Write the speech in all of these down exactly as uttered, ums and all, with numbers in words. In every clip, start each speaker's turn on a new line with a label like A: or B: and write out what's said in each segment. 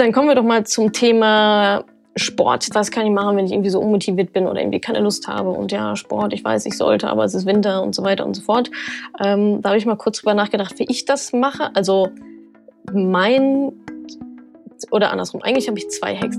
A: Dann kommen wir doch mal zum Thema Sport. Was kann ich machen, wenn ich irgendwie so unmotiviert bin oder irgendwie keine Lust habe? Und ja, Sport, ich weiß, ich sollte, aber es ist Winter und so weiter und so fort. Ähm, da habe ich mal kurz drüber nachgedacht, wie ich das mache. Also mein, oder andersrum, eigentlich habe ich zwei Hacks.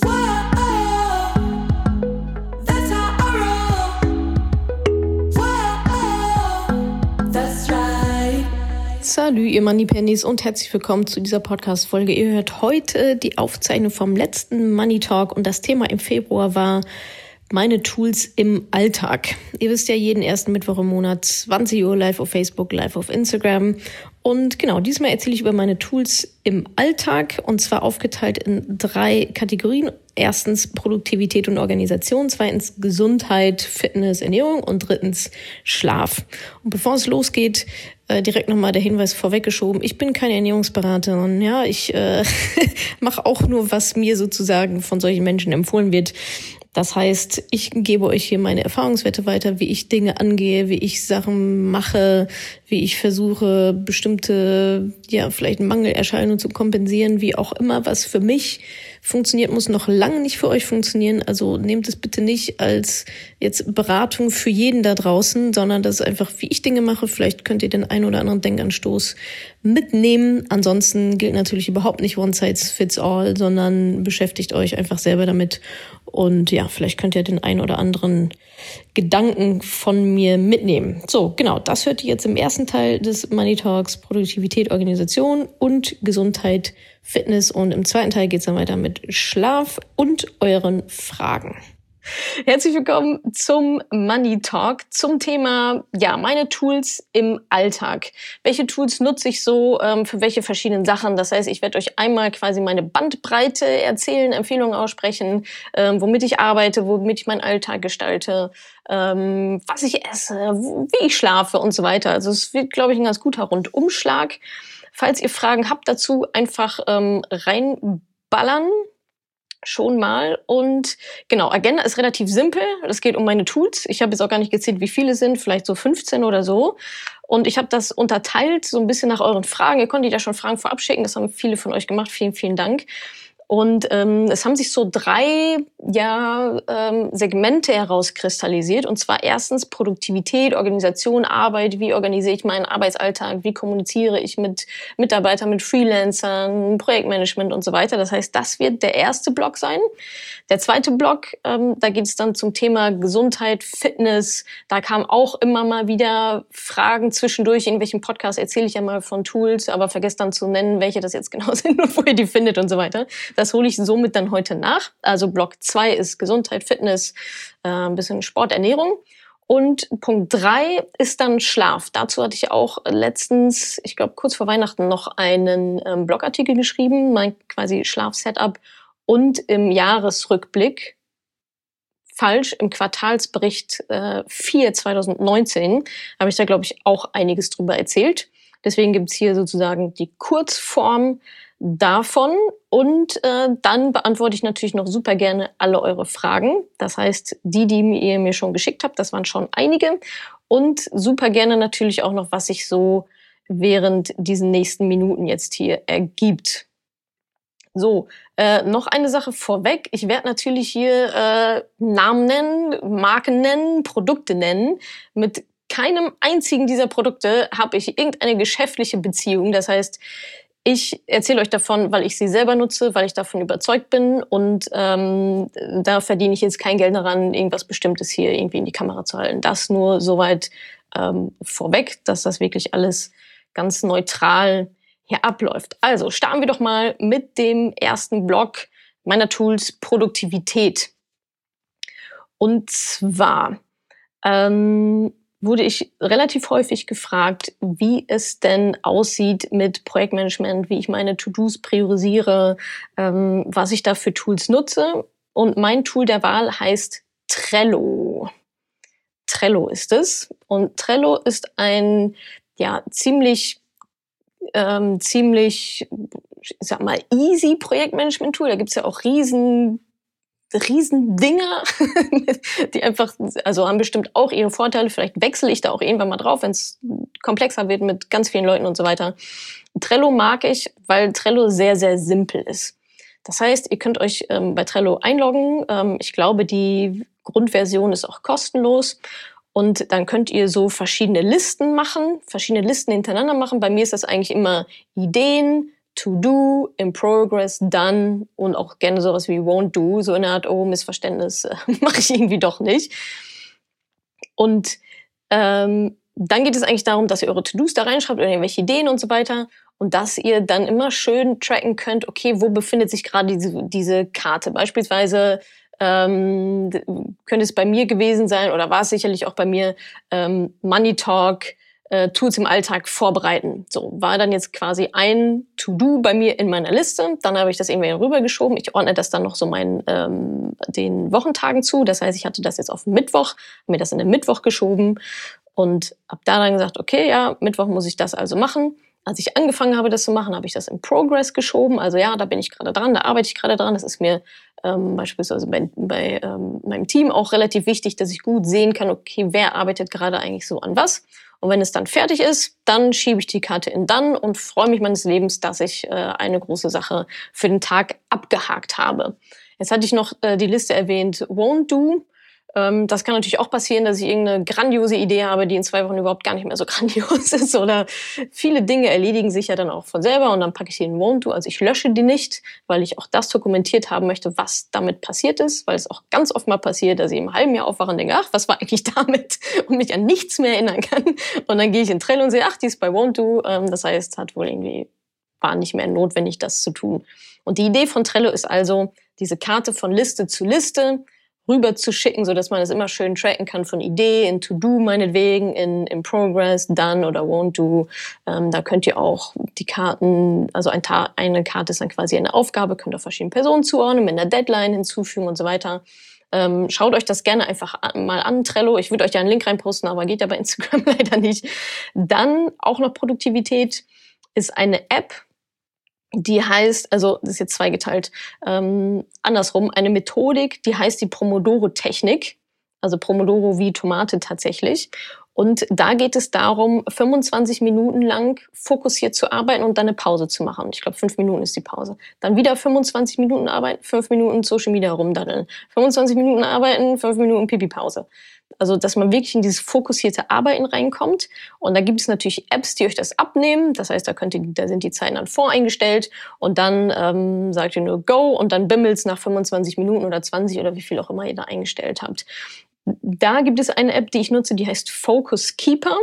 A: Salü, ihr Moneypennies und herzlich willkommen zu dieser Podcast-Folge. Ihr hört heute die Aufzeichnung vom letzten Money Talk und das Thema im Februar war meine Tools im Alltag. Ihr wisst ja, jeden ersten Mittwoch im Monat zwanzig Uhr live auf Facebook, live auf Instagram. Und genau, diesmal erzähle ich über meine Tools im Alltag und zwar aufgeteilt in drei Kategorien. Erstens Produktivität und Organisation, zweitens Gesundheit, Fitness, Ernährung und drittens Schlaf. Und bevor es losgeht, äh, direkt nochmal der Hinweis vorweggeschoben. Ich bin keine Ernährungsberaterin, ja, ich äh, mache auch nur, was mir sozusagen von solchen Menschen empfohlen wird. Das heißt, ich gebe euch hier meine Erfahrungswerte weiter, wie ich Dinge angehe, wie ich Sachen mache, wie ich versuche, bestimmte, ja, vielleicht Mangelerscheinungen zu kompensieren, wie auch immer, was für mich funktioniert, muss noch lange nicht für euch funktionieren. Also nehmt es bitte nicht als jetzt Beratung für jeden da draußen, sondern das ist einfach, wie ich Dinge mache. Vielleicht könnt ihr den einen oder anderen Denkanstoß mitnehmen. Ansonsten gilt natürlich überhaupt nicht one size fits all, sondern beschäftigt euch einfach selber damit. Und ja, vielleicht könnt ihr den einen oder anderen Gedanken von mir mitnehmen. So, genau, das hört ihr jetzt im ersten Teil des Money Talks, Produktivität, Organisation und Gesundheit, Fitness. Und im zweiten Teil geht es dann weiter mit Schlaf und euren Fragen. Herzlich willkommen zum Money Talk, zum Thema, ja, meine Tools im Alltag. Welche Tools nutze ich so ähm, für welche verschiedenen Sachen? Das heißt, ich werde euch einmal quasi meine Bandbreite erzählen, Empfehlungen aussprechen, ähm, womit ich arbeite, womit ich meinen Alltag gestalte, ähm, was ich esse, wie ich schlafe und so weiter. Also es wird, glaube ich, ein ganz guter Rundumschlag. Falls ihr Fragen habt dazu, einfach ähm, reinballern. Schon mal. Und genau, Agenda ist relativ simpel. Es geht um meine Tools. Ich habe jetzt auch gar nicht gezählt, wie viele es sind, vielleicht so fünfzehn oder so. Und ich habe das unterteilt so ein bisschen nach euren Fragen. Ihr konntet ja schon Fragen vorab schicken. Das haben viele von euch gemacht. Vielen, vielen Dank. Und ähm, es haben sich so drei ja, ähm, Segmente herauskristallisiert. Und zwar erstens Produktivität, Organisation, Arbeit. Wie organisiere ich meinen Arbeitsalltag? Wie kommuniziere ich mit Mitarbeitern, mit Freelancern, Projektmanagement und so weiter. Das heißt, das wird der erste Block sein. Der zweite Block, ähm, da geht es dann zum Thema Gesundheit, Fitness. Da kamen auch immer mal wieder Fragen zwischendurch. In welchem Podcast erzähle ich ja mal von Tools, aber vergesst dann zu nennen, welche das jetzt genau sind und wo ihr die findet und so weiter. Das hole ich somit dann heute nach. Also Block zwei ist Gesundheit, Fitness, äh, ein bisschen Sport, Ernährung. Und Punkt drei ist dann Schlaf. Dazu hatte ich auch letztens, ich glaube kurz vor Weihnachten, noch einen ähm, Blogartikel geschrieben, mein quasi Schlaf-Setup. Und im Jahresrückblick, falsch, im Quartalsbericht äh, vier zwanzig neunzehn, habe ich da, glaube ich, auch einiges drüber erzählt. Deswegen gibt's hier sozusagen die Kurzform davon. Und äh, dann beantworte ich natürlich noch super gerne alle eure Fragen. Das heißt, die, die ihr mir schon geschickt habt, das waren schon einige. Und super gerne natürlich auch noch, was sich so während diesen nächsten Minuten jetzt hier ergibt. So, äh, noch eine Sache vorweg. Ich werde natürlich hier äh, Namen nennen, Marken nennen, Produkte nennen. Mit keinem einzigen dieser Produkte habe ich irgendeine geschäftliche Beziehung. Das heißt, ich erzähle euch davon, weil ich sie selber nutze, weil ich davon überzeugt bin. Und ähm, da verdiene ich jetzt kein Geld daran, irgendwas Bestimmtes hier irgendwie in die Kamera zu halten. Das nur soweit ähm, vorweg, dass das wirklich alles ganz neutral hier abläuft. Also starten wir doch mal mit dem ersten Block meiner Tools Produktivität. Und zwar ähm, wurde ich relativ häufig gefragt, wie es denn aussieht mit Projektmanagement, wie ich meine To-Dos priorisiere, ähm, was ich da für Tools nutze. Und mein Tool der Wahl heißt Trello. Trello ist es. Und Trello ist ein ja ziemlich Ähm, ziemlich, ich sag mal, easy Projektmanagement-Tool. Da gibt's ja auch riesen, riesen Dinger, die einfach, also haben bestimmt auch ihre Vorteile. Vielleicht wechsle ich da auch irgendwann mal drauf, wenn es komplexer wird mit ganz vielen Leuten und so weiter. Trello mag ich, weil Trello sehr, sehr simpel ist. Das heißt, ihr könnt euch ähm, bei Trello einloggen. Ähm, ich glaube, die Grundversion ist auch kostenlos. Und dann könnt ihr so verschiedene Listen machen, verschiedene Listen hintereinander machen. Bei mir ist das eigentlich immer Ideen, To-Do, In Progress, Done und auch gerne sowas wie Won't Do. So eine Art, oh, Missverständnis äh, mache ich irgendwie doch nicht. Und ähm, dann geht es eigentlich darum, dass ihr eure To-Dos da reinschreibt oder irgendwelche Ideen und so weiter. Und dass ihr dann immer schön tracken könnt, okay, wo befindet sich gerade diese, diese Karte? Beispielsweise ähm, könnte es bei mir gewesen sein, oder war es sicherlich auch bei mir, ähm, Money Talk, äh, Tools im Alltag vorbereiten. So, war dann jetzt quasi ein To-Do bei mir in meiner Liste. Dann habe ich das irgendwie rübergeschoben. Ich ordne das dann noch so meinen ähm, den Wochentagen zu. Das heißt, ich hatte das jetzt auf Mittwoch, mir das in den Mittwoch geschoben und habe da dann gesagt, okay, ja, Mittwoch muss ich das also machen. Als ich angefangen habe, das zu machen, habe ich das in Progress geschoben. Also ja, da bin ich gerade dran, da arbeite ich gerade dran. Das ist mir ähm, beispielsweise bei, bei ähm, meinem Team auch relativ wichtig, dass ich gut sehen kann, okay, wer arbeitet gerade eigentlich so an was. Und wenn es dann fertig ist, dann schiebe ich die Karte in Done und freue mich meines Lebens, dass ich äh, eine große Sache für den Tag abgehakt habe. Jetzt hatte ich noch äh, die Liste erwähnt, Won't Do. Ähm, das kann natürlich auch passieren, dass ich irgendeine grandiose Idee habe, die in zwei Wochen überhaupt gar nicht mehr so grandios ist. Oder viele Dinge erledigen sich ja dann auch von selber und dann packe ich die in Won't Do. Also ich lösche die nicht, weil ich auch das dokumentiert haben möchte, was damit passiert ist. Weil es auch ganz oft mal passiert, dass ich im halben Jahr aufwache und denke, ach, was war eigentlich damit? Und mich an nichts mehr erinnern kann. Und dann gehe ich in Trello und sehe, ach, die ist bei Won't Do. Ähm, das heißt, hat wohl irgendwie, war nicht mehr notwendig, das zu tun. Und die Idee von Trello ist also, diese Karte von Liste zu Liste rüber zu schicken, so dass man es immer schön tracken kann von Idee in To-Do meinetwegen, in, in Progress, Done oder Won't Do. Ähm, da könnt ihr auch die Karten, also ein Ta- eine Karte ist dann quasi eine Aufgabe, könnt ihr verschiedene Personen zuordnen, mit einer Deadline hinzufügen und so weiter. Ähm, schaut euch das gerne einfach an, mal an, Trello. Ich würde euch ja einen Link reinposten, aber geht ja bei Instagram leider nicht. Dann auch noch Produktivität ist eine App, die heißt, also das ist jetzt zweigeteilt, ähm, andersrum, eine Methodik, die heißt die Pomodoro-Technik, also Pomodoro wie Tomate tatsächlich. Und da geht es darum, fünfundzwanzig Minuten lang fokussiert zu arbeiten und dann eine Pause zu machen. Ich glaube, fünf Minuten ist die Pause. Dann wieder fünfundzwanzig Minuten arbeiten, fünf Minuten Social Media rumdaddeln. fünfundzwanzig Minuten arbeiten, fünf Minuten Pipi-Pause. Also, dass man wirklich in dieses fokussierte Arbeiten reinkommt. Und da gibt es natürlich Apps, die euch das abnehmen. Das heißt, da könnt ihr, da sind die Zeiten dann voreingestellt. Und dann ähm, sagt ihr nur Go und dann bimmelt's nach fünfundzwanzig Minuten oder zwanzig oder wie viel auch immer ihr da eingestellt habt. Da gibt es eine App, die ich nutze, die heißt Focus Keeper.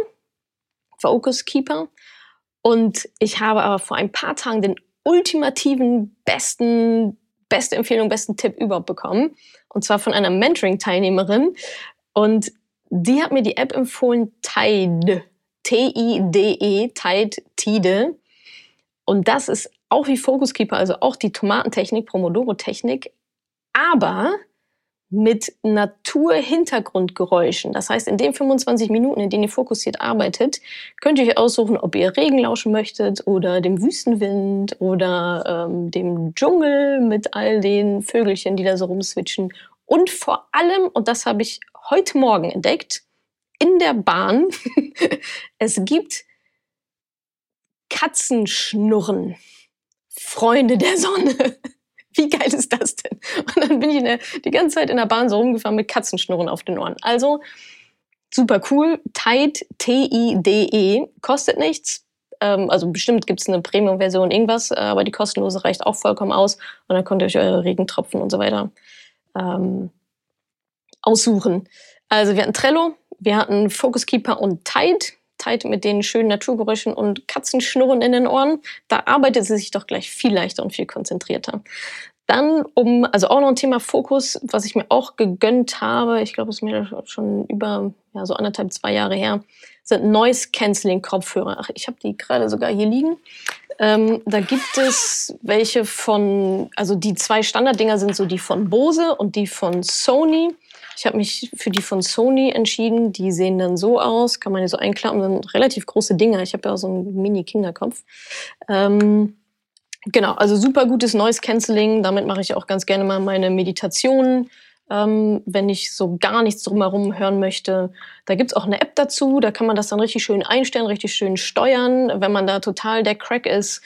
A: Focus Keeper. Und ich habe aber vor ein paar Tagen den ultimativen, besten, beste Empfehlung, besten Tipp überhaupt bekommen. Und zwar von einer Mentoring-Teilnehmerin. Und die hat mir die App empfohlen, Tide. T I D E, Tide, Tide. Und das ist auch wie Focus Keeper, also auch die Tomatentechnik, Pomodoro-Technik, aber mit Natur-Hintergrundgeräuschen. Das heißt, in den fünfundzwanzig Minuten, in denen ihr fokussiert arbeitet, könnt ihr euch aussuchen, ob ihr Regen lauschen möchtet oder dem Wüstenwind oder ähm, dem Dschungel mit all den Vögelchen, die da so rumswitchen. Und vor allem, und das habe ich heute Morgen entdeckt, in der Bahn, es gibt Katzenschnurren. Freunde der Sonne. Wie geil ist das denn? Und dann bin ich in der, die ganze Zeit in der Bahn so rumgefahren mit Katzenschnurren auf den Ohren. Also super cool. Tide, T I D E, kostet nichts. Ähm, also bestimmt gibt es eine Premium-Version, irgendwas, aber die kostenlose reicht auch vollkommen aus. Und dann könnt ihr euch eure Regentropfen und so weiter ähm, aussuchen. Also wir hatten Trello, wir hatten Focus Keeper und Tide. Tide mit den schönen Naturgeräuschen und Katzenschnurren in den Ohren. Da arbeitet sie sich doch gleich viel leichter und viel konzentrierter. Dann um, also auch noch ein Thema Fokus, was ich mir auch gegönnt habe, ich glaube, es ist mir schon über ja, so anderthalb, zwei Jahre her, sind Noise-Canceling-Kopfhörer. Ach, ich habe die gerade sogar hier liegen. Ähm, da gibt es welche von, also die zwei Standarddinger sind so die von Bose und die von Sony. Ich habe mich für die von Sony entschieden. Die sehen dann so aus, kann man hier so einklappen, sind relativ große Dinger. Ich habe ja auch so einen Mini-Kinderkopf. Ähm, genau, also super gutes Noise-Canceling. Damit mache ich auch ganz gerne mal meine Meditationen, ähm, wenn ich so gar nichts drumherum hören möchte. Da gibt's auch eine App dazu, da kann man das dann richtig schön einstellen, richtig schön steuern, wenn man da total der Crack ist.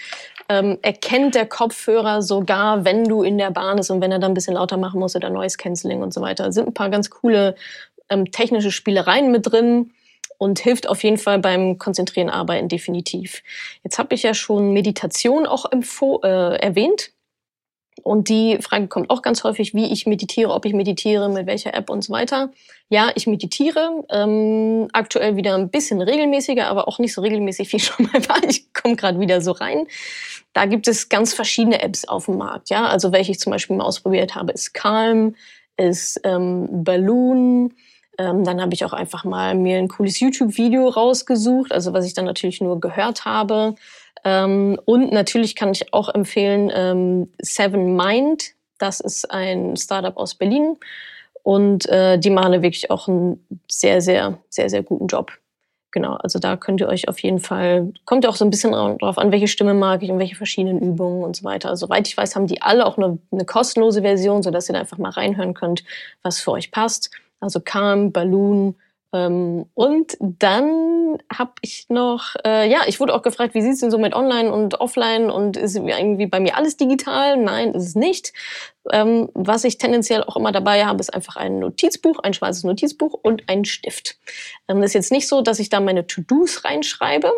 A: ähm, erkennt der Kopfhörer sogar, wenn du in der Bahn bist und wenn er dann ein bisschen lauter machen muss oder Noise Cancelling und so weiter. Da sind ein paar ganz coole ähm, technische Spielereien mit drin und hilft auf jeden Fall beim Konzentrieren, Arbeiten definitiv. Jetzt habe ich ja schon Meditation auch empfoh- äh, erwähnt. Und die Frage kommt auch ganz häufig, wie ich meditiere, ob ich meditiere, mit welcher App und so weiter. Ja, ich meditiere, ähm, aktuell wieder ein bisschen regelmäßiger, aber auch nicht so regelmäßig, wie schon mal war. Ich komme gerade wieder so rein. Da gibt es ganz verschiedene Apps auf dem Markt. Ja, also welche ich zum Beispiel mal ausprobiert habe, ist Calm, ist ähm, Balloon. Ähm, dann habe ich auch einfach mal mir ein cooles YouTube-Video rausgesucht, also was ich dann natürlich nur gehört habe. Ähm, und natürlich kann ich auch empfehlen ähm, Seven Mind. Das ist ein Startup aus Berlin. Und äh, die machen wirklich auch einen sehr, sehr, sehr, sehr guten Job. Genau, also da könnt ihr euch auf jeden Fall, kommt ja auch so ein bisschen drauf an, welche Stimme mag ich und welche verschiedenen Übungen und so weiter. Also, soweit ich weiß, haben die alle auch eine, eine kostenlose Version, sodass ihr da einfach mal reinhören könnt, was für euch passt. Also Calm, Balloon. Ähm, und dann habe ich noch, äh, ja, ich wurde auch gefragt, wie sieht's denn so mit Online und Offline und ist irgendwie bei mir alles digital? Nein, ist es nicht. Ähm, was ich tendenziell auch immer dabei habe, ist einfach ein Notizbuch, ein schwarzes Notizbuch und ein Stift. Ähm, das ist jetzt nicht so, dass ich da meine To-Dos reinschreibe.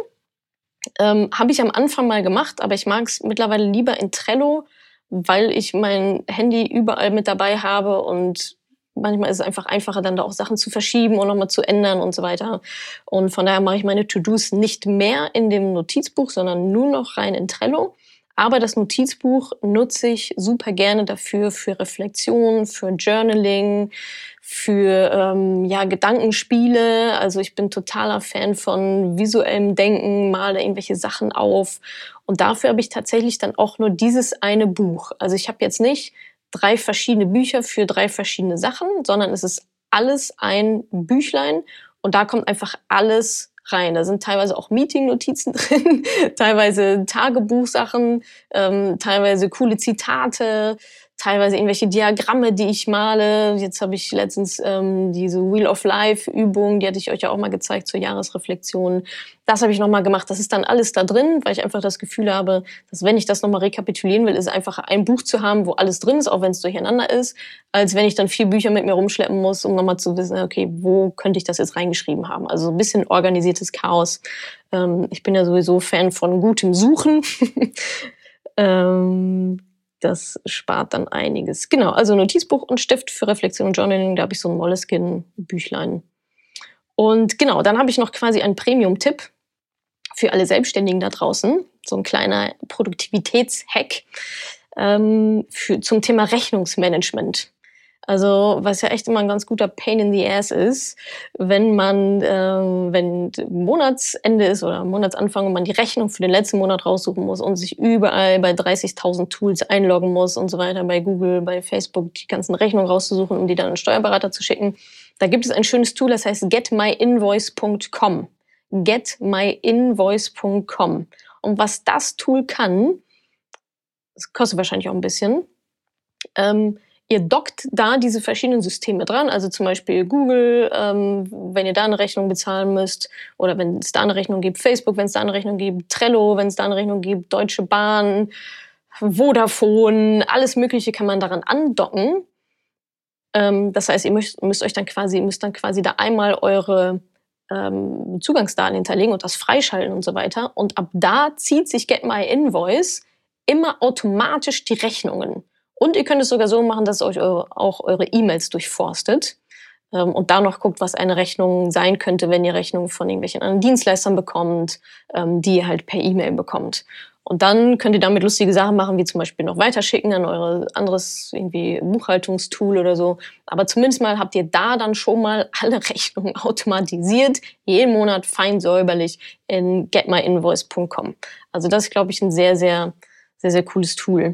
A: Ähm, habe ich am Anfang mal gemacht, aber ich mag es mittlerweile lieber in Trello, weil ich mein Handy überall mit dabei habe und manchmal ist es einfach einfacher, dann da auch Sachen zu verschieben und nochmal zu ändern und so weiter. Und von daher mache ich meine To-Dos nicht mehr in dem Notizbuch, sondern nur noch rein in Trello. Aber das Notizbuch nutze ich super gerne dafür, für Reflexion, für Journaling, für ähm, ja, Gedankenspiele. Also ich bin totaler Fan von visuellem Denken, male irgendwelche Sachen auf. Und dafür habe ich tatsächlich dann auch nur dieses eine Buch. Also ich habe jetzt nicht drei verschiedene Bücher für drei verschiedene Sachen, sondern es ist alles ein Büchlein und da kommt einfach alles rein. Da sind teilweise auch Meeting-Notizen drin, teilweise Tagebuchsachen, ähm, teilweise coole Zitate, teilweise irgendwelche Diagramme, die ich male. Jetzt habe ich letztens ähm, diese Wheel of Life-Übung, die hatte ich euch ja auch mal gezeigt zur Jahresreflexion. Das habe ich nochmal gemacht. Das ist dann alles da drin, weil ich einfach das Gefühl habe, dass wenn ich das nochmal rekapitulieren will, ist es einfacher, ein Buch zu haben, wo alles drin ist, auch wenn es durcheinander ist, als wenn ich dann vier Bücher mit mir rumschleppen muss, um nochmal zu wissen, okay, wo könnte ich das jetzt reingeschrieben haben? Also ein bisschen organisiertes Chaos. Ähm, ich bin ja sowieso Fan von gutem Suchen. ähm, Das spart dann einiges. Genau, also Notizbuch und Stift für Reflexion und Journaling, da habe ich so ein Moleskine-Büchlein. Und genau, dann habe ich noch quasi einen Premium-Tipp für alle Selbstständigen da draußen. So ein kleiner Produktivitätshack ähm, für, zum Thema Rechnungsmanagement. Also was ja echt immer ein ganz guter Pain in the Ass ist, wenn man, äh, wenn Monatsende ist oder Monatsanfang und man die Rechnung für den letzten Monat raussuchen muss und sich überall bei dreißigtausend Tools einloggen muss und so weiter, bei Google, bei Facebook die ganzen Rechnungen rauszusuchen, um die dann an den Steuerberater zu schicken. Da gibt es ein schönes Tool, das heißt get my invoice punkt com. get my invoice punkt com. Und was das Tool kann, das kostet wahrscheinlich auch ein bisschen, ähm, ihr dockt da diese verschiedenen Systeme dran, also zum Beispiel Google, ähm, wenn ihr da eine Rechnung bezahlen müsst, oder wenn es da eine Rechnung gibt, Facebook, wenn es da eine Rechnung gibt, Trello, wenn es da eine Rechnung gibt, Deutsche Bahn, Vodafone, alles Mögliche kann man daran andocken. Ähm, das heißt, ihr müsst, müsst euch dann quasi, müsst dann quasi da einmal eure ähm, Zugangsdaten hinterlegen und das freischalten und so weiter. Und ab da zieht sich Get My Invoice immer automatisch die Rechnungen. Und ihr könnt es sogar so machen, dass es euch eure, auch eure E-Mails durchforstet ähm, und da noch guckt, was eine Rechnung sein könnte, wenn ihr Rechnungen von irgendwelchen anderen Dienstleistern bekommt, ähm, die ihr halt per E-Mail bekommt. Und dann könnt ihr damit lustige Sachen machen, wie zum Beispiel noch weiterschicken an eure anderes irgendwie Buchhaltungstool oder so. Aber zumindest mal habt ihr da dann schon mal alle Rechnungen automatisiert, jeden Monat fein säuberlich in get my invoice punkt com. Also das ist, glaube ich, ein sehr, sehr, sehr, sehr cooles Tool.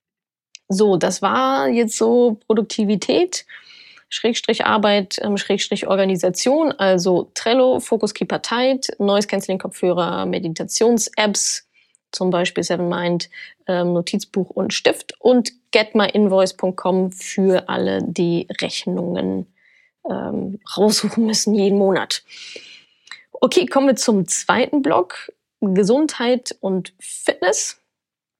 A: So, das war jetzt so Produktivität, Schrägstrich Arbeit, ähm, Schrägstrich Organisation, also Trello, Focus Keeper Tight, Noise Cancelling Kopfhörer, Meditations-Apps, zum Beispiel Seven Mind, ähm, Notizbuch und Stift und get my invoice punkt com für alle, die Rechnungen ähm, raussuchen müssen jeden Monat. Okay, kommen wir zum zweiten Block, Gesundheit und Fitness.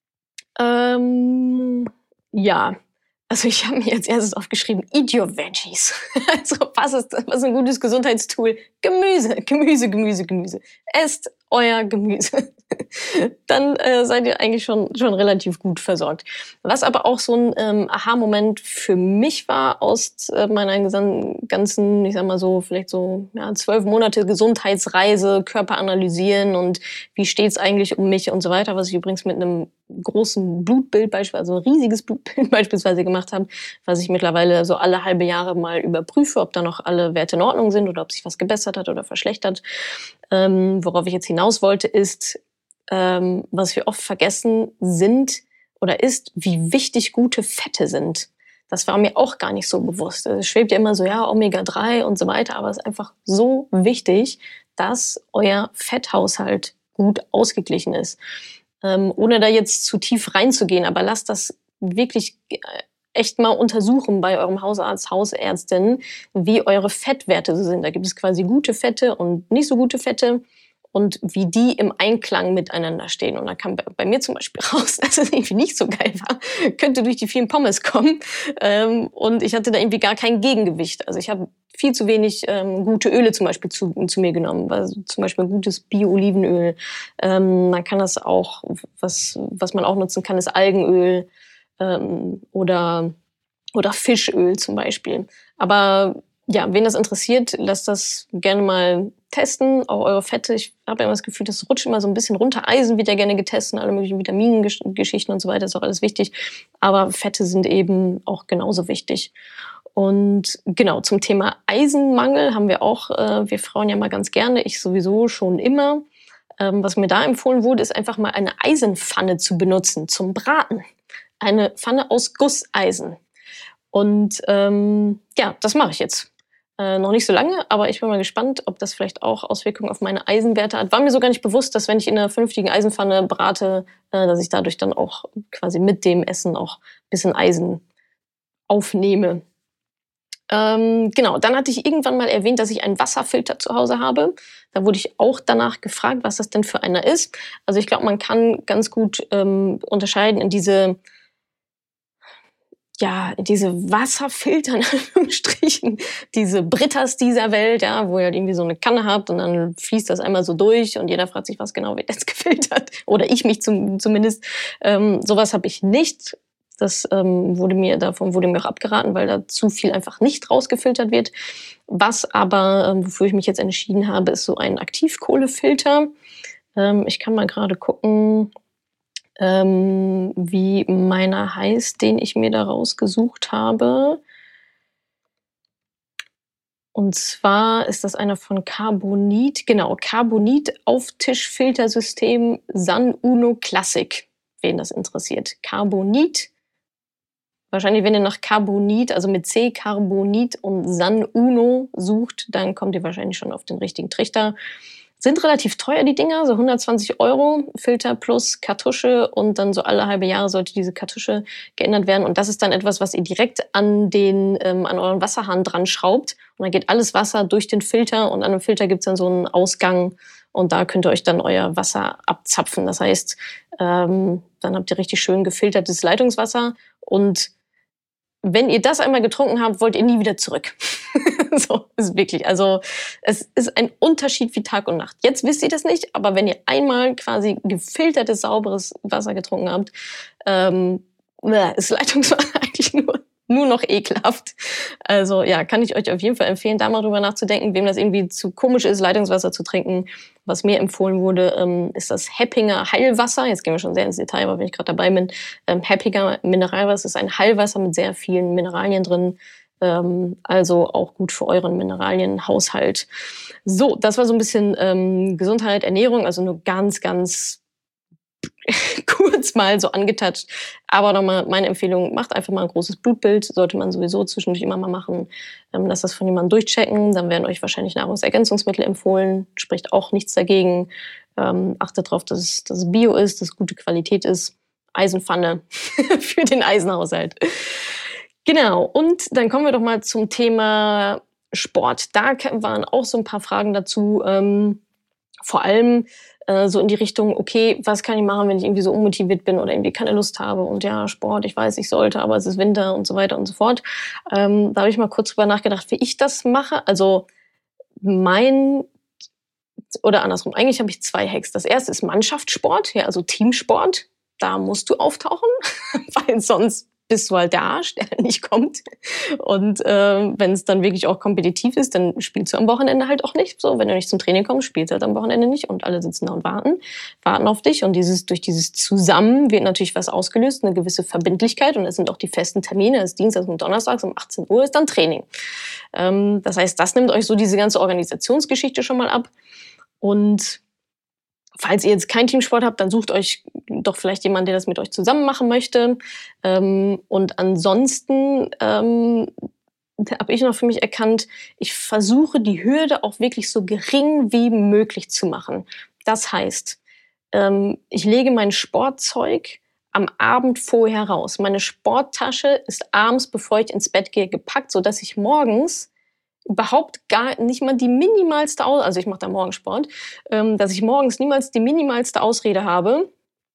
A: Ähm, ja, also ich habe mir als erstes aufgeschrieben, eat your veggies. Also was ist, was ist ein gutes Gesundheitstool? Gemüse, Gemüse, Gemüse, Gemüse. Esst euer Gemüse. Dann äh, seid ihr eigentlich schon, schon relativ gut versorgt. Was aber auch so ein ähm, Aha-Moment für mich war aus äh, meiner gesan- ganzen, ich sag mal so, vielleicht so ja, zwölf Monate Gesundheitsreise, Körper analysieren und wie steht's eigentlich um mich und so weiter, was ich übrigens mit einem großen Blutbild, beispielsweise also ein riesiges Blutbild beispielsweise gemacht habe, was ich mittlerweile so alle halbe Jahre mal überprüfe, ob da noch alle Werte in Ordnung sind oder ob sich was gebessert hat oder verschlechtert. Ähm, worauf ich jetzt hinaus wollte, ist, ähm, was wir oft vergessen sind oder ist, wie wichtig gute Fette sind. Das war mir auch gar nicht so bewusst. Es schwebt ja immer so, ja, Omega drei und so weiter, aber es ist einfach so wichtig, dass euer Fetthaushalt gut ausgeglichen ist. Ähm, ohne da jetzt zu tief reinzugehen, aber lasst das wirklich äh, echt mal untersuchen bei eurem Hausarzt, Hausärztin, wie eure Fettwerte so sind. Da gibt es quasi gute Fette und nicht so gute Fette und wie die im Einklang miteinander stehen. Und da kam bei mir zum Beispiel raus, dass es irgendwie nicht so geil war. Könnte durch die vielen Pommes kommen. Ähm, und ich hatte da irgendwie gar kein Gegengewicht. Also ich habe viel zu wenig ähm, gute Öle zum Beispiel zu, zu mir genommen. Also zum Beispiel ein gutes Bio-Olivenöl. Ähm, man kann das auch, was, was man auch nutzen kann, ist Algenöl ähm, oder, oder Fischöl zum Beispiel. Aber ja, wen das interessiert, lasst das gerne mal testen, auch eure Fette. Ich habe immer das Gefühl, das rutscht immer so ein bisschen runter. Eisen wird ja gerne getestet, alle möglichen Vitamingeschichten und so weiter, ist auch alles wichtig. Aber Fette sind eben auch genauso wichtig. Und genau, zum Thema Eisenmangel haben wir auch, äh, wir Frauen ja mal ganz gerne, ich sowieso schon immer. Ähm, was mir da empfohlen wurde, ist einfach mal eine Eisenpfanne zu benutzen zum Braten. Eine Pfanne aus Gusseisen. Und ähm, ja, das mache ich jetzt. Äh, noch nicht so lange, aber ich bin mal gespannt, ob das vielleicht auch Auswirkungen auf meine Eisenwerte hat. War mir so gar nicht bewusst, dass wenn ich in einer vernünftigen Eisenpfanne brate, äh, dass ich dadurch dann auch quasi mit dem Essen auch ein bisschen Eisen aufnehme. Ähm, genau, dann hatte ich irgendwann mal erwähnt, dass ich einen Wasserfilter zu Hause habe. Da wurde ich auch danach gefragt, was das denn für einer ist. Also ich glaube, man kann ganz gut ähm, unterscheiden in diese ja, diese Wasserfilter in Anführungsstrichen, diese Britas dieser Welt, ja, wo ihr halt irgendwie so eine Kanne habt und dann fließt das einmal so durch und jeder fragt sich, was genau wird jetzt gefiltert? Oder ich mich zum, zumindest. Ähm, sowas habe ich nicht. Das ähm, wurde mir davon wurde mir auch abgeraten, weil da zu viel einfach nicht rausgefiltert wird. Was aber, ähm, wofür ich mich jetzt entschieden habe, ist so ein Aktivkohlefilter. Ähm, ich kann mal gerade gucken, ähm, wie meiner heißt, den ich mir da rausgesucht habe. Und zwar ist das einer von Carbonit, genau, Carbonit-Auftischfiltersystem San Uno Classic, wen das interessiert. Carbonit, wahrscheinlich wenn ihr nach Carbonit, also mit C, Carbonit und San Uno sucht, dann kommt ihr wahrscheinlich schon auf den richtigen Trichter. Sind relativ teuer, die Dinger, so hundertzwanzig Euro, Filter plus Kartusche und dann so alle halbe Jahre sollte diese Kartusche geändert werden. Und das ist dann etwas, was ihr direkt an den ähm, an euren Wasserhahn dran schraubt. Und dann geht alles Wasser durch den Filter und an dem Filter gibt's dann so einen Ausgang und da könnt ihr euch dann euer Wasser abzapfen. Das heißt, ähm, dann habt ihr richtig schön gefiltertes Leitungswasser und wenn ihr das einmal getrunken habt, wollt ihr nie wieder zurück. So, ist wirklich. Also, es ist ein Unterschied wie Tag und Nacht. Jetzt wisst ihr das nicht, aber wenn ihr einmal quasi gefiltertes, sauberes Wasser getrunken habt, ähm, ist Leitungswasser eigentlich nur, nur noch ekelhaft. Also, ja, kann ich euch auf jeden Fall empfehlen, da mal drüber nachzudenken, wem das irgendwie zu komisch ist, Leitungswasser zu trinken. Was mir empfohlen wurde, ähm, ist das Heppinger Heilwasser. Jetzt gehen wir schon sehr ins Detail, aber wenn ich gerade dabei bin. Ähm, Heppinger Mineralwasser ist ein Heilwasser mit sehr vielen Mineralien drin. Ähm, also auch gut für euren Mineralienhaushalt. So, das war so ein bisschen ähm, Gesundheit, Ernährung, also nur ganz, ganz kurz mal so angetatscht. Aber nochmal meine Empfehlung, macht einfach mal ein großes Blutbild. Sollte man sowieso zwischendurch immer mal machen. Ähm, lasst das von jemandem durchchecken. Dann werden euch wahrscheinlich Nahrungsergänzungsmittel empfohlen. Spricht auch nichts dagegen. Ähm, achtet darauf, dass es, dass es Bio ist, dass es gute Qualität ist. Eisenpfanne für den Eisenhaushalt. Genau. Und dann kommen wir doch mal zum Thema Sport. Da waren auch so ein paar Fragen dazu. Ähm, vor allem äh, so in die Richtung, okay, was kann ich machen, wenn ich irgendwie so unmotiviert bin oder irgendwie keine Lust habe und ja, Sport, ich weiß, ich sollte, aber es ist Winter und so weiter und so fort. Ähm, da habe ich mal kurz drüber nachgedacht, wie ich das mache. Also mein oder andersrum, eigentlich habe ich zwei Hacks. Das erste ist Mannschaftssport, ja, also Teamsport. Da musst du auftauchen, weil sonst bist du halt der Arsch, der nicht kommt. Und äh, wenn es dann wirklich auch kompetitiv ist, dann spielst du am Wochenende halt auch nicht. So, wenn du nicht zum Training kommst, spielst du halt am Wochenende nicht und alle sitzen da und warten, warten auf dich. Und dieses durch dieses Zusammen wird natürlich was ausgelöst, eine gewisse Verbindlichkeit. Und es sind auch die festen Termine. Es ist Dienstags und Donnerstags um achtzehn Uhr ist dann Training. Ähm, das heißt, das nimmt euch so diese ganze Organisationsgeschichte schon mal ab. Und falls ihr jetzt keinen Teamsport habt, dann sucht euch doch vielleicht jemanden, der das mit euch zusammen machen möchte. Ähm, und ansonsten ähm, habe ich noch für mich erkannt, ich versuche die Hürde auch wirklich so gering wie möglich zu machen. Das heißt, ähm, ich lege mein Sportzeug am Abend vorher raus. Meine Sporttasche ist abends, bevor ich ins Bett gehe, gepackt, sodass ich morgens überhaupt gar nicht mal die minimalste Aus also ich mache da Morgensport, ähm, dass ich morgens niemals die minimalste Ausrede habe.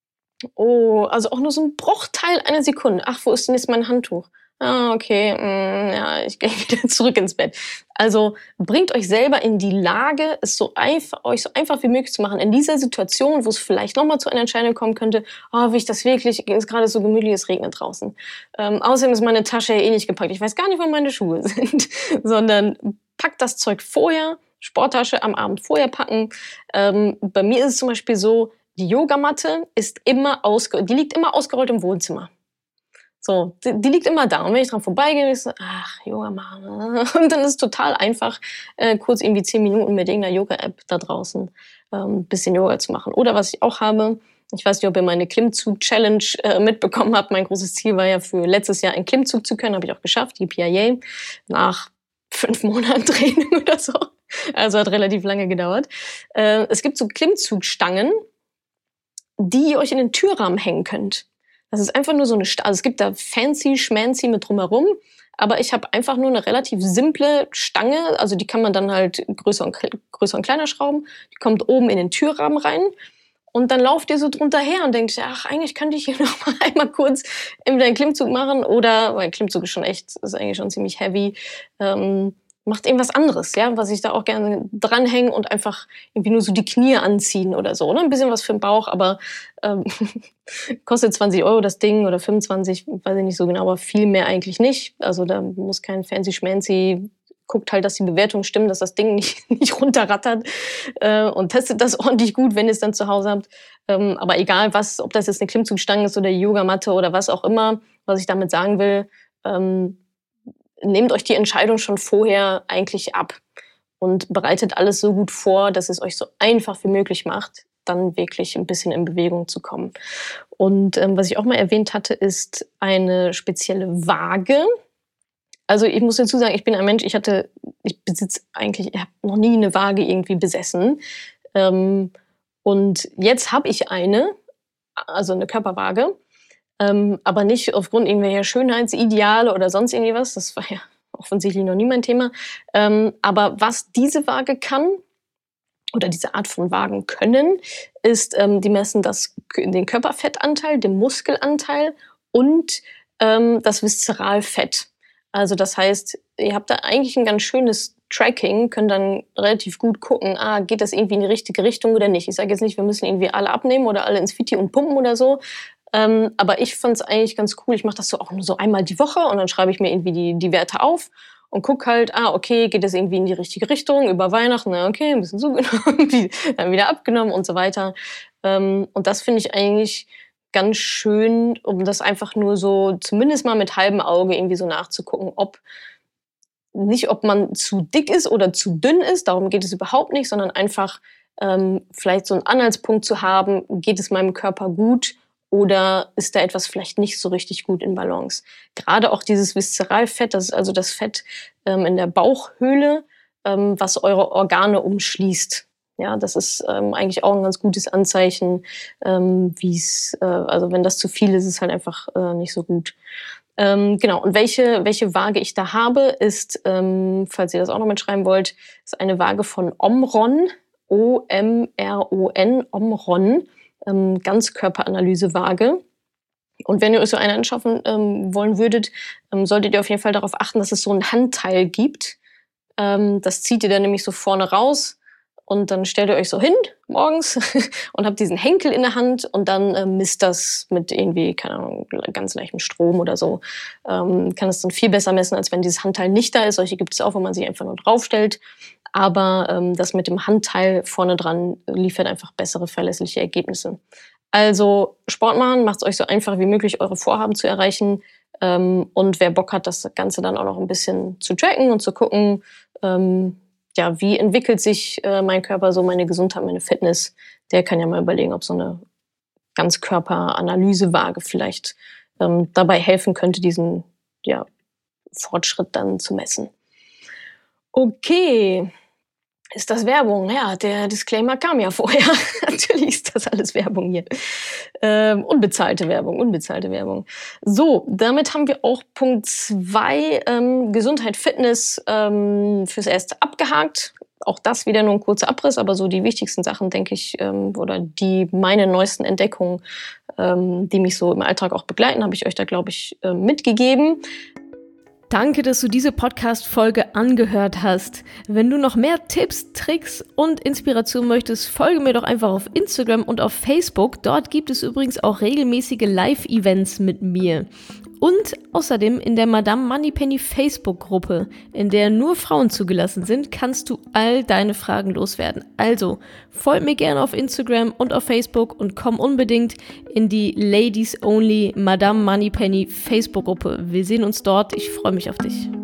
A: Oh, also auch nur so ein Bruchteil einer Sekunde. Ach, wo ist denn jetzt mein Handtuch? Ah, okay, hm, ja, ich gehe wieder zurück ins Bett. Also bringt euch selber in die Lage, es so einfach, euch so einfach wie möglich zu machen. In dieser Situation, wo es vielleicht nochmal zu einer Entscheidung kommen könnte, oh, will ich das wirklich? Es ist gerade so gemütlich, es regnet draußen. Ähm, außerdem ist meine Tasche ja eh nicht gepackt. Ich weiß gar nicht, wo meine Schuhe sind. Sondern packt das Zeug vorher, Sporttasche am Abend vorher packen. Ähm, bei mir ist es zum Beispiel so, die Yogamatte ist immer ausge die liegt immer ausgerollt im Wohnzimmer. So, die, die liegt immer da. Und wenn ich dran vorbeigehe, ich so, ach, Yoga machen. Und dann ist es total einfach, äh, kurz irgendwie zehn Minuten mit irgendeiner Yoga-App da draußen ein ähm, bisschen Yoga zu machen. Oder was ich auch habe, ich weiß nicht, ob ihr meine Klimmzug-Challenge äh, mitbekommen habt. Mein großes Ziel war ja für letztes Jahr einen Klimmzug zu können. Habe ich auch geschafft, die P I A, nach fünf Monaten Training oder so. Also hat relativ lange gedauert. Äh, es gibt so Klimmzugstangen, die ihr euch in den Türrahmen hängen könnt. Das ist einfach nur so eine, Sta- also es gibt da fancy, schmancy mit drumherum, aber ich habe einfach nur eine relativ simple Stange, also die kann man dann halt größer und, größer und kleiner schrauben, die kommt oben in den Türrahmen rein und dann lauft ihr so drunter her und denkt, ach, eigentlich könnte ich hier noch mal einmal kurz entweder einen Klimmzug machen oder, weil Klimmzug ist schon echt, ist eigentlich schon ziemlich heavy, ähm, macht irgendwas anderes, ja, was ich da auch gerne dranhängen und einfach irgendwie nur so die Knie anziehen oder so, ne? Ein bisschen was für den Bauch, aber ähm, kostet zwanzig Euro das Ding oder fünfundzwanzig, weiß ich nicht so genau, aber viel mehr eigentlich nicht. Also da muss kein fancy schmancy, guckt halt, dass die Bewertungen stimmen, dass das Ding nicht, nicht runterrattert äh, und testet das ordentlich gut, wenn ihr es dann zu Hause habt. Ähm, aber egal was, ob das jetzt eine Klimmzugstange ist oder die Yogamatte oder was auch immer, was ich damit sagen will, ähm, nehmt euch die Entscheidung schon vorher eigentlich ab und bereitet alles so gut vor, dass es euch so einfach wie möglich macht, dann wirklich ein bisschen in Bewegung zu kommen. Und ähm, was ich auch mal erwähnt hatte, ist eine spezielle Waage. Also ich muss dazu sagen, ich bin ein Mensch, ich hatte, ich besitze eigentlich, ich habe noch nie eine Waage irgendwie besessen. Ähm, und jetzt habe ich eine, also eine Körperwaage. Ähm, aber nicht aufgrund irgendwelcher Schönheitsideale oder sonst irgendwie was. Das war ja offensichtlich noch nie mein Thema. Ähm, aber was diese Waage kann, oder diese Art von Wagen können, ist, ähm, die messen das, den Körperfettanteil, den Muskelanteil und ähm, das Viszeralfett. Also das heißt, ihr habt da eigentlich ein ganz schönes Tracking, könnt dann relativ gut gucken, ah, geht das irgendwie in die richtige Richtung oder nicht. Ich sage jetzt nicht, wir müssen irgendwie alle abnehmen oder alle ins Fitti und pumpen oder so. Ähm, aber ich fand es eigentlich ganz cool. Ich mache das so auch nur so einmal die Woche und dann schreibe ich mir irgendwie die, die Werte auf und guck halt, ah, okay, geht das irgendwie in die richtige Richtung über Weihnachten? Na, okay, ein bisschen zugenommen, dann wieder abgenommen und so weiter. Ähm, und das finde ich eigentlich ganz schön, um das einfach nur so zumindest mal mit halbem Auge irgendwie so nachzugucken, ob nicht, ob man zu dick ist oder zu dünn ist, darum geht es überhaupt nicht, sondern einfach ähm, vielleicht so einen Anhaltspunkt zu haben, geht es meinem Körper gut oder ist da etwas vielleicht nicht so richtig gut in Balance. Gerade auch dieses Viszeralfett, das ist also das Fett ähm, in der Bauchhöhle, ähm, was eure Organe umschließt. Ja, das ist ähm, eigentlich auch ein ganz gutes Anzeichen, ähm, wie es, äh, also wenn das zu viel ist, ist es halt einfach äh, nicht so gut. Ähm, genau, und welche, welche Waage ich da habe, ist, ähm, falls ihr das auch noch mitschreiben wollt, ist eine Waage von Omron. O M R O N, Omron, ähm, Ganzkörperanalyse-Waage. Und wenn ihr euch so eine anschaffen ähm, wollen würdet, ähm, solltet ihr auf jeden Fall darauf achten, dass es so ein Handteil gibt. Ähm, das zieht ihr dann nämlich so vorne raus und dann stellt ihr euch so hin morgens und habt diesen Henkel in der Hand und dann ähm, misst das mit irgendwie, keine Ahnung, ganz leichtem Strom oder so. Ähm, kann es dann viel besser messen, als wenn dieses Handteil nicht da ist. Solche gibt es auch, wo man sich einfach nur draufstellt. Aber ähm, das mit dem Handteil vorne dran liefert einfach bessere, verlässliche Ergebnisse. Also Sport machen, macht es euch so einfach wie möglich, eure Vorhaben zu erreichen. Ähm, und wer Bock hat, das Ganze dann auch noch ein bisschen zu tracken und zu gucken, ähm, ja, wie entwickelt sich äh, mein Körper, so meine Gesundheit, meine Fitness, der kann ja mal überlegen, ob so eine Ganzkörperanalysewaage vielleicht ähm, dabei helfen könnte, diesen ja, Fortschritt dann zu messen. Okay. Ist das Werbung? Ja, der Disclaimer kam ja vorher. Natürlich ist das alles Werbung hier. Ähm, unbezahlte Werbung, unbezahlte Werbung. So, damit haben wir auch Punkt zwei, ähm, Gesundheit, Fitness, ähm, fürs Erste abgehakt. Auch das wieder nur ein kurzer Abriss, aber so die wichtigsten Sachen, denke ich, ähm, oder die meine neuesten Entdeckungen, ähm, die mich so im Alltag auch begleiten, habe ich euch da, glaube ich, äh, mitgegeben.
B: Danke, dass du diese Podcast-Folge angehört hast. Wenn du noch mehr Tipps, Tricks und Inspiration möchtest, folge mir doch einfach auf Instagram und auf Facebook. Dort gibt es übrigens auch regelmäßige Live-Events mit mir. Und außerdem in der Madame Moneypenny Facebook-Gruppe, in der nur Frauen zugelassen sind, kannst du all deine Fragen loswerden. Also, folg mir gerne auf Instagram und auf Facebook und komm unbedingt in die Ladies Only Madame Moneypenny Facebook-Gruppe. Wir sehen uns dort. Ich freue mich auf dich.